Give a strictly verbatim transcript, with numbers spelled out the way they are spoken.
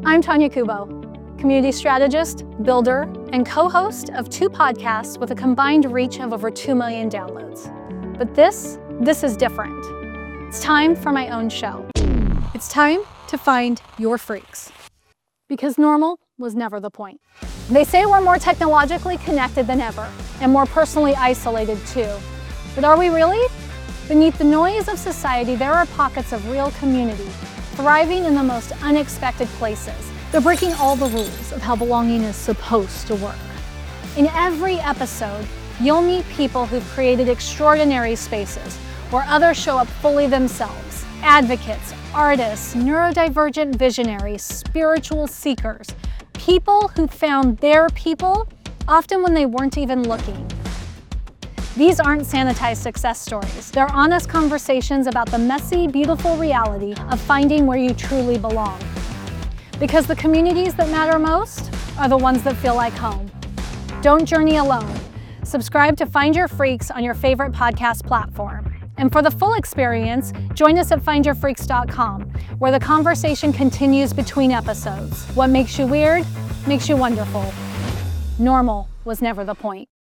I'm Tanya Kubo, community strategist, builder, and co-host of two podcasts with a combined reach of over two million downloads. But this, this is different. It's time for my own show. It's time to find your freaks. Because normal was never the point. They say we're more technologically connected than ever, and more personally isolated too. But are we really? Beneath the noise of society, there are pockets of real community, thriving in the most unexpected places. They're breaking all the rules of how belonging is supposed to work. In every episode, you'll meet people who've created extraordinary spaces where others show up fully themselves. Advocates, artists, neurodivergent visionaries, spiritual seekers, people who found their people often when they weren't even looking. These aren't sanitized success stories. They're honest conversations about the messy, beautiful reality of finding where you truly belong. Because the communities that matter most are the ones that feel like home. Don't journey alone. Subscribe to Find Your Freaks on your favorite podcast platform. And for the full experience, join us at find your freaks dot com, where the conversation continues between episodes. What makes you weird makes you wonderful. Normal was never the point.